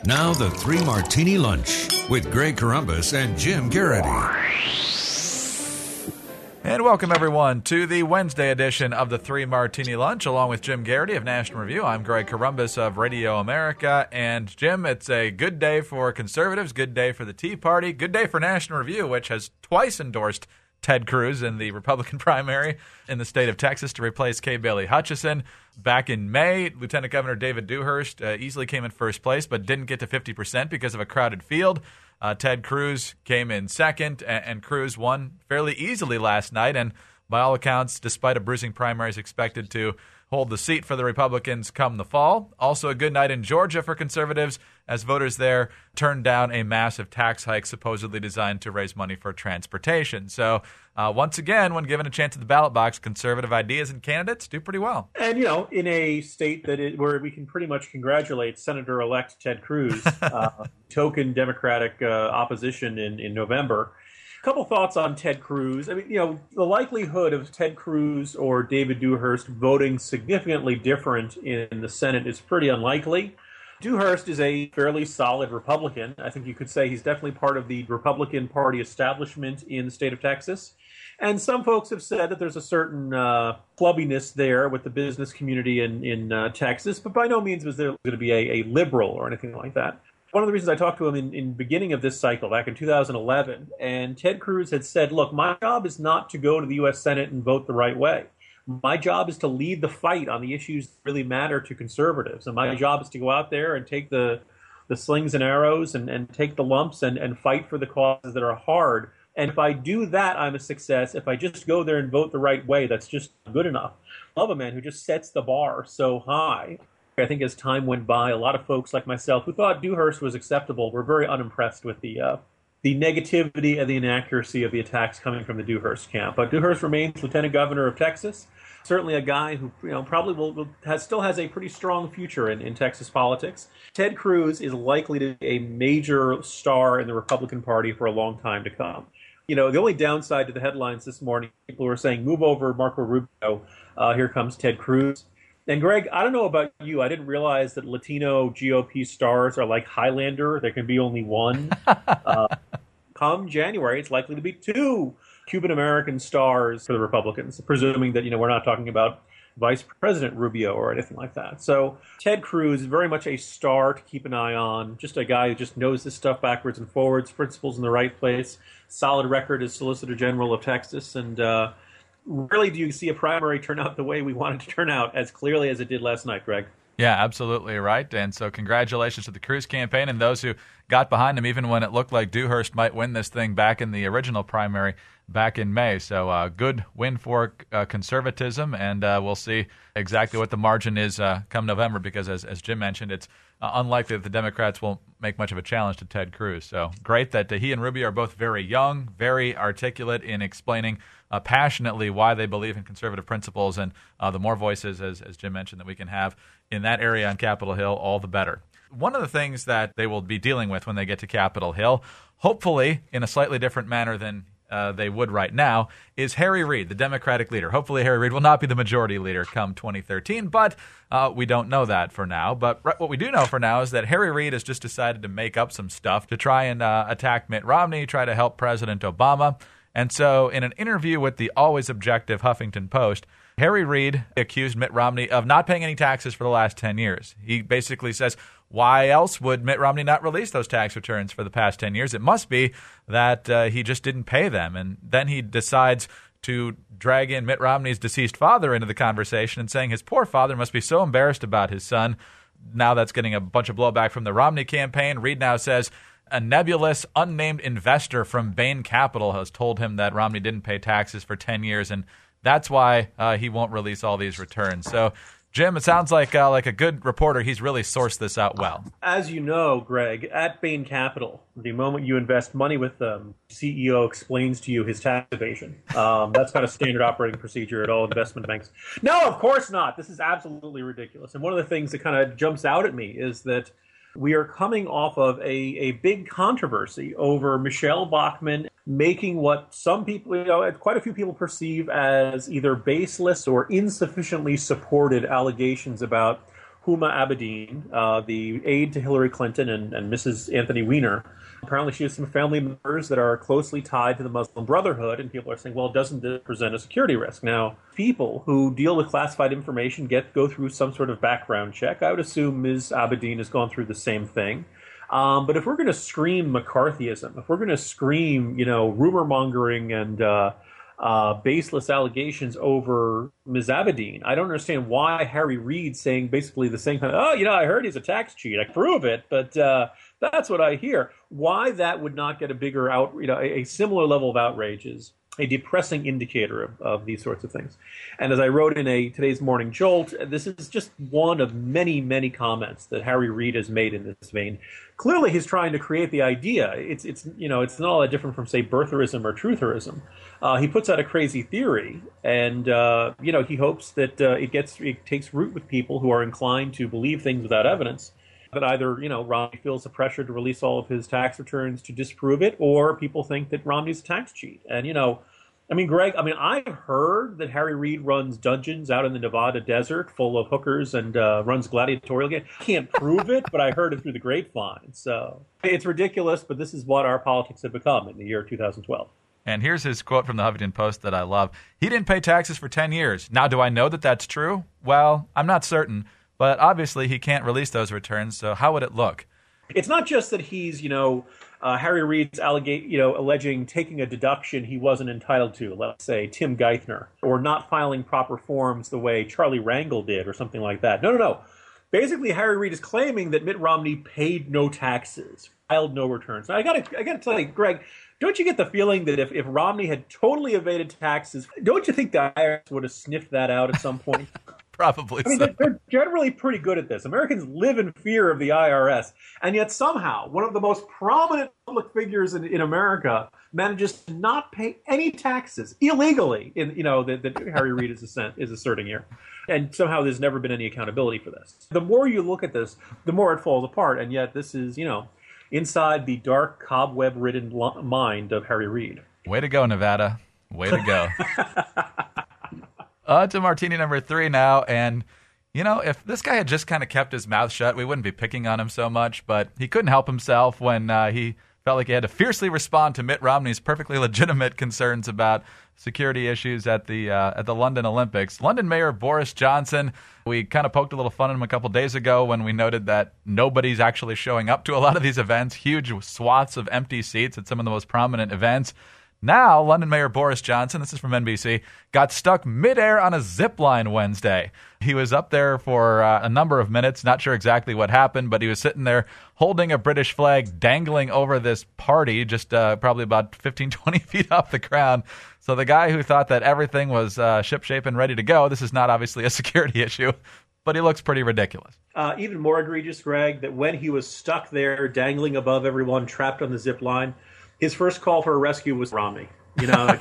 Now the Three Martini Lunch with Greg Corombos and Jim Garrity. And welcome, everyone, to the Wednesday edition of the Three Martini Lunch, along with Jim Garrity of National Review. I'm Greg Corombos of Radio America. And, Jim, it's a good day for conservatives, good day for the Tea Party, good day for National Review, which has twice endorsed Ted Cruz in the Republican primary in the state of Texas to replace Kay Bailey Hutchison. Back in May, Lieutenant Governor David Dewhurst easily came in first place, but didn't get to 50% because of a crowded field. Ted Cruz came in second, and Cruz won fairly easily last night. And by all accounts, despite a bruising primary, is expected to hold the seat for the Republicans come the fall. Also a good night in Georgia for conservatives as voters there turned down a massive tax hike supposedly designed to raise money for transportation. So once again, when given a chance at the ballot box, conservative ideas and candidates do pretty well. And, in a state where we can pretty much congratulate Senator-elect Ted Cruz, token Democratic opposition in November. A couple thoughts on Ted Cruz. I mean, the likelihood of Ted Cruz or David Dewhurst voting significantly different in the Senate is pretty unlikely. Dewhurst is a fairly solid Republican. I think you could say he's definitely part of the Republican Party establishment in the state of Texas. And some folks have said that there's a certain clubbiness there with the business community in Texas, but by no means was there going to be a liberal or anything like that. One of the reasons I talked to him in the beginning of this cycle, back in 2011, and Ted Cruz had said, look, my job is not to go to the U.S. Senate and vote the right way. My job is to lead the fight on the issues that really matter to conservatives. And my job is to go out there and take the slings and arrows and take the lumps and fight for the causes that are hard. And if I do that, I'm a success. If I just go there and vote the right way, that's just good enough. I love a man who just sets the bar so high. I think as time went by, a lot of folks like myself who thought Dewhurst was acceptable were very unimpressed with the negativity and the inaccuracy of the attacks coming from the Dewhurst camp. But Dewhurst remains Lieutenant Governor of Texas, certainly a guy who probably still has a pretty strong future in Texas politics. Ted Cruz is likely to be a major star in the Republican Party for a long time to come. The only downside to the headlines this morning, people were saying, move over Marco Rubio, here comes Ted Cruz. And Greg, I don't know about you. I didn't realize that Latino GOP stars are like Highlander. There can be only one. Come January, it's likely to be two Cuban-American stars for the Republicans, presuming that, we're not talking about Vice President Rubio or anything like that. So Ted Cruz is very much a star to keep an eye on, just a guy who just knows this stuff backwards and forwards, principles in the right place, solid record as Solicitor General of Texas, and rarely do you see a primary turn out the way we wanted to turn out as clearly as it did last night, Greg. Yeah, absolutely right. And so congratulations to the Cruz campaign and those who got behind him even when it looked like Dewhurst might win this thing back in the original primary back in May. So good win for conservatism, and we'll see exactly what the margin is come November because, as Jim mentioned, it's unlikely that the Democrats will make much of a challenge to Ted Cruz. So great that he and Rubio are both very young, very articulate in explaining passionately why they believe in conservative principles, and the more voices, as Jim mentioned, that we can have in that area on Capitol Hill, all the better. One of the things that they will be dealing with when they get to Capitol Hill, hopefully in a slightly different manner than they would right now, is Harry Reid, the Democratic leader. Hopefully Harry Reid will not be the majority leader come 2013, but we don't know that for now. But what we do know for now is that Harry Reid has just decided to make up some stuff to try and attack Mitt Romney, try to help President Obama. And so in an interview with the always objective Huffington Post, Harry Reid accused Mitt Romney of not paying any taxes for the last 10 years. He basically says, why else would Mitt Romney not release those tax returns for the past 10 years? It must be that he just didn't pay them. And then he decides to drag in Mitt Romney's deceased father into the conversation and saying his poor father must be so embarrassed about his son. Now that's getting a bunch of blowback from the Romney campaign. Reid now says a nebulous, unnamed investor from Bain Capital has told him that Romney didn't pay taxes for 10 years, and that's why he won't release all these returns. So, Jim, it sounds like a good reporter, he's really sourced this out well. As you know, Greg, at Bain Capital, the moment you invest money with them, CEO explains to you his tax evasion. That's kind of standard operating procedure at all investment banks. No, of course not. This is absolutely ridiculous. And one of the things that kind of jumps out at me is that we are coming off of a big controversy over Michelle Bachmann making what some people, quite a few people perceive as either baseless or insufficiently supported allegations about Huma Abedin, the aide to Hillary Clinton and Mrs. Anthony Weiner. Apparently she has some family members that are closely tied to the Muslim Brotherhood, and people are saying, well, doesn't this present a security risk? Now, people who deal with classified information go through some sort of background check. I would assume Ms. Abedin has gone through the same thing. But if we're going to scream McCarthyism, if we're going to scream, rumor mongering and baseless allegations over Ms. Abedin, I don't understand why Harry Reid saying basically the same thing. Oh, I heard he's a tax cheat. I prove it, but that's what I hear. Why that would not get a bigger a similar level of outrage is a depressing indicator of these sorts of things. And as I wrote in today's Morning Jolt, this is just one of many, many comments that Harry Reid has made in this vein. Clearly, he's trying to create the idea. It's not all that different from, say, birtherism or trutherism. He puts out a crazy theory, and he hopes that it takes root with people who are inclined to believe things without evidence. That either, Romney feels the pressure to release all of his tax returns to disprove it, or people think that Romney's a tax cheat. And, Greg, I've heard that Harry Reid runs dungeons out in the Nevada desert full of hookers and runs gladiatorial games. I can't prove it, but I heard it through the grapevine. So it's ridiculous, but this is what our politics have become in the year 2012. And here's his quote from the Huffington Post that I love. He didn't pay taxes for 10 years. Now, do I know that that's true? Well, I'm not certain. But obviously, he can't release those returns, so how would it look? It's not just that he's, Harry Reid's alleging taking a deduction he wasn't entitled to, let's say Tim Geithner, or not filing proper forms the way Charlie Rangel did or something like that. No. Basically, Harry Reid is claiming that Mitt Romney paid no taxes, filed no returns. Now, I gotta tell you, Greg, don't you get the feeling that if Romney had totally evaded taxes, don't you think the IRS would have sniffed that out at some point? Probably so. They're generally pretty good at this. Americans live in fear of the IRS, and yet somehow one of the most prominent public figures in America manages to not pay any taxes illegally. That Harry Reid is asserting here, and somehow there's never been any accountability for this. The more you look at this, the more it falls apart, and yet this is inside the dark cobweb-ridden mind of Harry Reid. Way to go, Nevada! Way to go. To martini number 3 now, and if this guy had just kind of kept his mouth shut, we wouldn't be picking on him so much, but he couldn't help himself when he felt like he had to fiercely respond to Mitt Romney's perfectly legitimate concerns about security issues at the London Olympics. London Mayor Boris Johnson, we kind of poked a little fun at him a couple days ago when we noted that nobody's actually showing up to a lot of these events, huge swaths of empty seats at some of the most prominent events. Now, London Mayor Boris Johnson, this is from NBC, got stuck midair on a zip line Wednesday. He was up there for a number of minutes, not sure exactly what happened, but he was sitting there holding a British flag dangling over this party, just probably about 15, 20 feet off the ground. So the guy who thought that everything was shipshape and ready to go, this is not obviously a security issue, but he looks pretty ridiculous. Even more egregious, Greg, that when he was stuck there dangling above everyone, trapped on the zip line, his first call for a rescue was Romney. Now,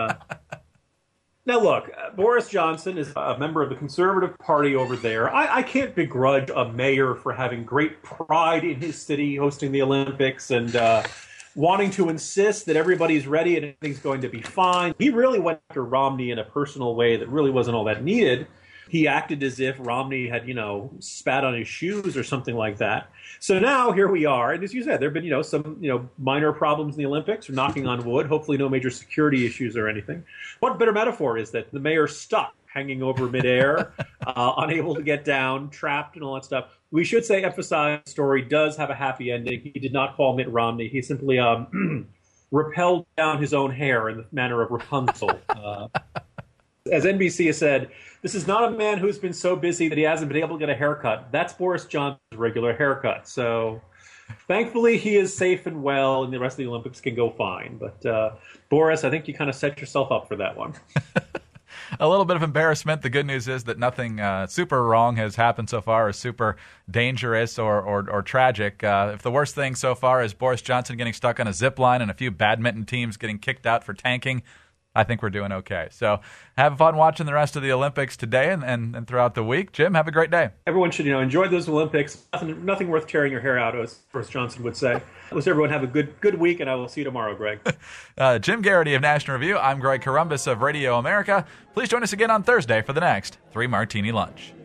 look, Boris Johnson is a member of the Conservative Party over there. I can't begrudge a mayor for having great pride in his city, hosting the Olympics, and wanting to insist that everybody's ready and everything's going to be fine. He really went after Romney in a personal way that really wasn't all that needed. He acted as if Romney had, spat on his shoes or something like that. So now here we are. And as you said, there have been, some, minor problems in the Olympics, or knocking on wood, hopefully no major security issues or anything. What better metaphor is that the mayor's stuck, hanging over midair, unable to get down, trapped and all that stuff. We should emphasize the story does have a happy ending. He did not call Mitt Romney. He simply rappelled down his own hair in the manner of Rapunzel. As NBC has said, this is not a man who's been so busy that he hasn't been able to get a haircut. That's Boris Johnson's regular haircut. So thankfully he is safe and well, and the rest of the Olympics can go fine. But Boris, I think you kind of set yourself up for that one. A little bit of embarrassment. The good news is that nothing super wrong has happened so far, or super dangerous or tragic. If the worst thing so far is Boris Johnson getting stuck on a zip line and a few badminton teams getting kicked out for tanking, I think we're doing okay. So have fun watching the rest of the Olympics today and throughout the week. Jim, have a great day. Everyone should enjoy those Olympics. Nothing worth tearing your hair out, as Boris Johnson would say. Let's everyone have a good week, and I will see you tomorrow, Greg. Jim Garrity of National Review. I'm Greg Corombos of Radio America. Please join us again on Thursday for the next 3 Martini Lunch.